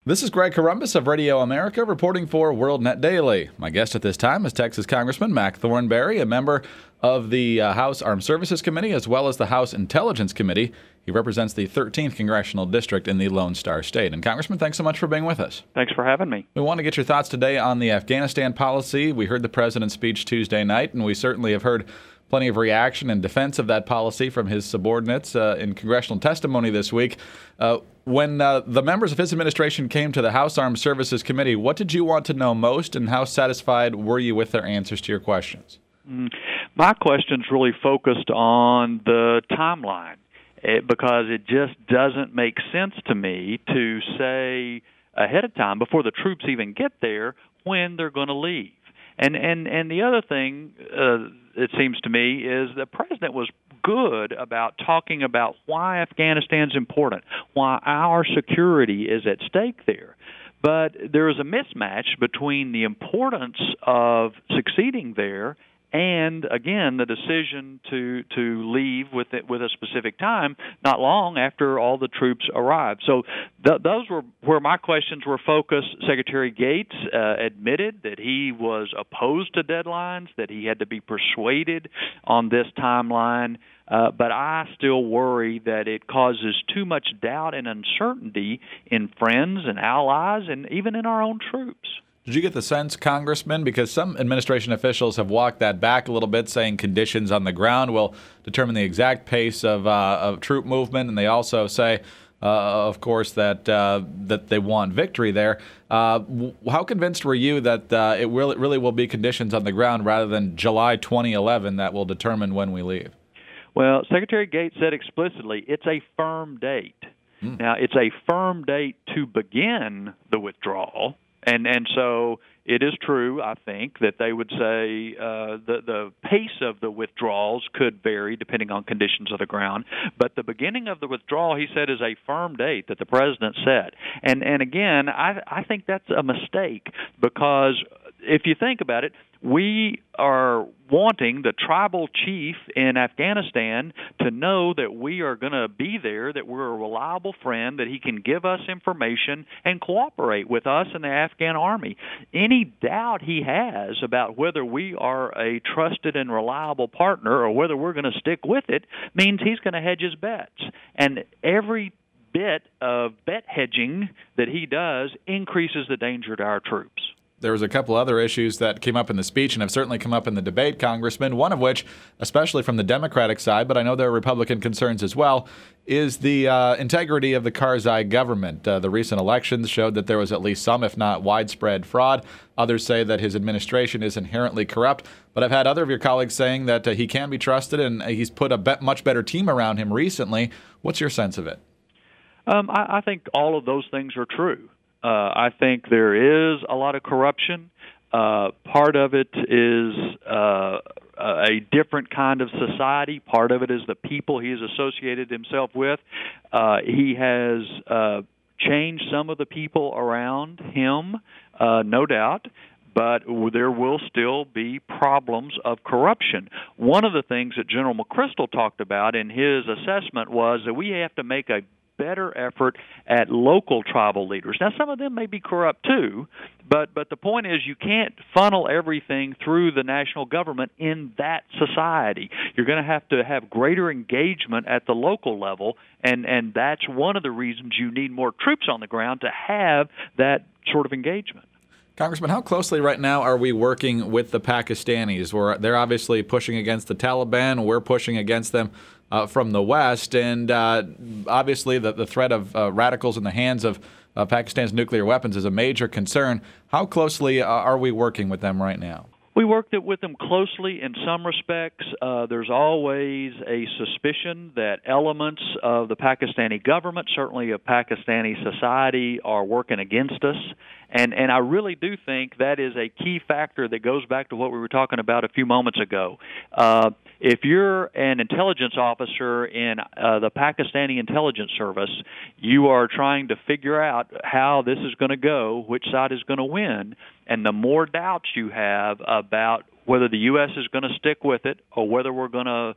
This is Greg Corombos of Radio America reporting for WorldNet Daily. My guest at this time is Texas Congressman Mac Thornberry, a member of the House Armed Services Committee as well as the House Intelligence Committee. He represents the 13th Congressional District in the Lone Star State. And Congressman, thanks so much for being with us. Thanks for having me. We want to get your thoughts today on the Afghanistan policy. We heard the president's speech Tuesday night, and we certainly have heard plenty of reaction and defense of that policy from his subordinates in congressional testimony this week. When the members of his administration came to the House Armed Services Committee, what did you want to know most, and how satisfied were you with their answers to your questions? My questions really focused on the timeline because it just doesn't make sense to me to say ahead of time, before the troops even get there, when they're going to leave. And the other thing, it seems to me, is the president was good about talking about why Afghanistan's important, why our security is at stake there. But there is a mismatch between the importance of succeeding there and, again, the decision to leave with a specific time, not long after all the troops arrived. So those were where my questions were focused. Secretary Gates admitted that he was opposed to deadlines, that he had to be persuaded on this timeline. But I still worry that it causes too much doubt and uncertainty in friends and allies and even in our own troops. Did you get the sense, Congressman, because some administration officials have walked that back a little bit, saying conditions on the ground will determine the exact pace of troop movement, and they also say, of course, that they want victory there. How convinced were you that it really will be conditions on the ground rather than July 2011 that will determine when we leave? Well, Secretary Gates said explicitly it's a firm date. Now, it's a firm date to begin the withdrawal. And so it is true, I think, that they would say the pace of the withdrawals could vary depending on conditions of the ground. But the beginning of the withdrawal, he said, is a firm date that the president set. And again, I think that's a mistake because if you think about it, we are wanting the tribal chief in Afghanistan to know that we are going to be there, that we're a reliable friend, that he can give us information and cooperate with us and the Afghan army. Any doubt he has about whether we are a trusted and reliable partner or whether we're going to stick with it means he's going to hedge his bets. And every bit of bet hedging that he does increases the danger to our troops. There was a couple other issues that came up in the speech and have certainly come up in the debate, Congressman, one of which, especially from the Democratic side, but I know there are Republican concerns as well, is the integrity of the Karzai government. The recent elections showed that there was at least some, if not widespread, fraud. Others say that his administration is inherently corrupt. But I've had other of your colleagues saying that he can be trusted and he's put a much better team around him recently. What's your sense of it? I think all of those things are true. I think there is a lot of corruption. Part of it is a different kind of society. Part of it is the people he has associated himself with. He has changed some of the people around him, no doubt. But there will still be problems of corruption. One of the things that General McChrystal talked about in his assessment was that we have to make a better effort at local tribal leaders. Now, some of them may be corrupt too, but the point is you can't funnel everything through the national government in that society. You're going to have greater engagement at the local level, and that's one of the reasons you need more troops on the ground to have that sort of engagement. Congressman, how closely right now are we working with the Pakistanis? They're obviously pushing against the Taliban. We're pushing against them from the West. And obviously the threat of radicals in the hands of Pakistan's nuclear weapons is a major concern. How closely are we working with them right now? We worked with them closely in some respects. There's always a suspicion that elements of the Pakistani government, certainly of Pakistani society, are working against us. And I really do think that is a key factor that goes back to what we were talking about a few moments ago. If you're an intelligence officer in the Pakistani intelligence service, you are trying to figure out how this is going to go, which side is going to win. And the more doubts you have about whether the U.S. is going to stick with it or whether we're going to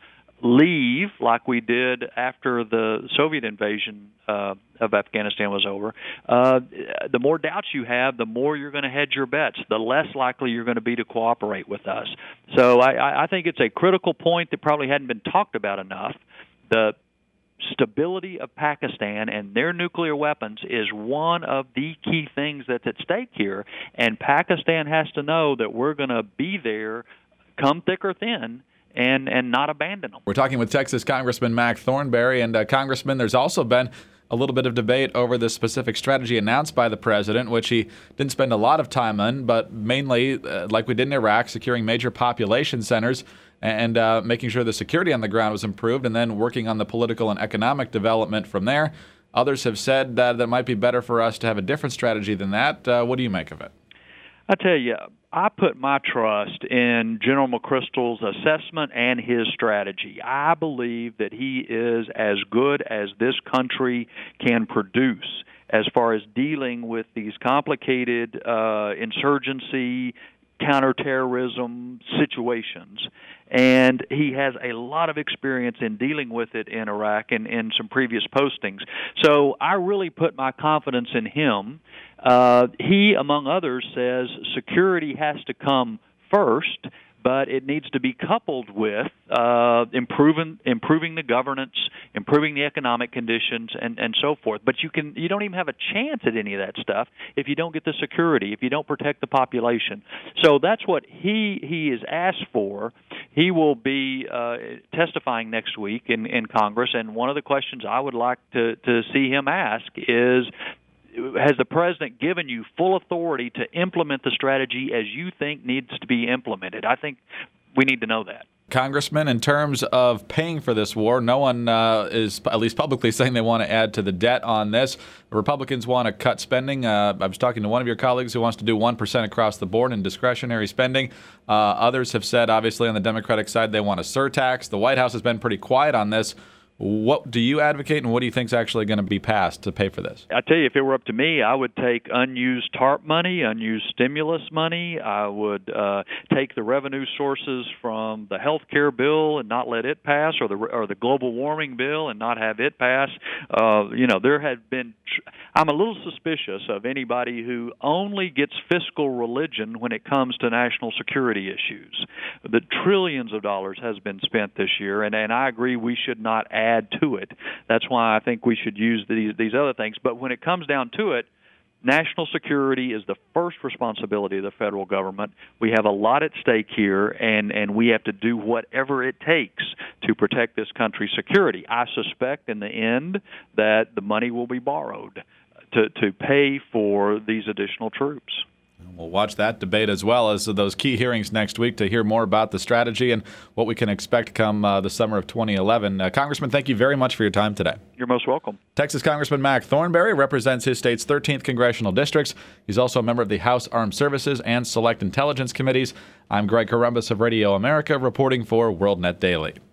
leave like we did after the Soviet invasion of Afghanistan was over, the more doubts you have, the more you're going to hedge your bets, the less likely you're going to be to cooperate with us. So I think it's a critical point that probably hadn't been talked about enough. The stability of Pakistan and their nuclear weapons is one of the key things that's at stake here, and Pakistan has to know that we're going to be there, come thick or thin, and not abandon them. We're talking with Texas Congressman Mac Thornberry. And Congressman, there's also been a little bit of debate over the specific strategy announced by the president, which he didn't spend a lot of time on, but mainly, like we did in Iraq, securing major population centers and making sure the security on the ground was improved, and then working on the political and economic development from there. Others have said that it might be better for us to have a different strategy than that. What do you make of it? I tell you, I put my trust in General McChrystal's assessment and his strategy. I believe that he is as good as this country can produce as far as dealing with these complicated insurgency, counterterrorism situations. And he has a lot of experience in dealing with it in Iraq and in some previous postings. So I really put my confidence in him. He, among others, says security has to come first, but it needs to be coupled with improving the governance, improving the economic conditions, and so forth. But you don't even have a chance at any of that stuff if you don't get the security, if you don't protect the population. So that's what he is asked for. He will be testifying next week in Congress, and one of the questions I would like to see him ask is, has the president given you full authority to implement the strategy as you think needs to be implemented? I think we need to know that. Congressman, in terms of paying for this war, no one is at least publicly saying they want to add to the debt on this. The Republicans want to cut spending. I was talking to one of your colleagues who wants to do 1% across the board in discretionary spending. Others have said, obviously, on the Democratic side, they want a surtax. The White House has been pretty quiet on this. What do you advocate, and what do you think is actually going to be passed to pay for this? I tell you, if it were up to me, I would take unused TARP money, unused stimulus money. I would take the revenue sources from the health care bill and not let it pass, or the global warming bill and not have it pass. There have been. I'm a little suspicious of anybody who only gets fiscal religion when it comes to national security issues. The trillions of dollars has been spent this year, and I agree we should not add to it. That's why I think we should use these other things. But when it comes down to it, national security is the first responsibility of the federal government. We have a lot at stake here, and we have to do whatever it takes to protect this country's security. I suspect in the end that the money will be borrowed to pay for these additional troops. We'll watch that debate as well as those key hearings next week to hear more about the strategy and what we can expect come the summer of 2011. Congressman, thank you very much for your time today. You're most welcome. Texas Congressman Mac Thornberry represents his state's 13th congressional districts. He's also a member of the House Armed Services and Select Intelligence Committees. I'm Greg Corombos of Radio America, reporting for WorldNet Daily.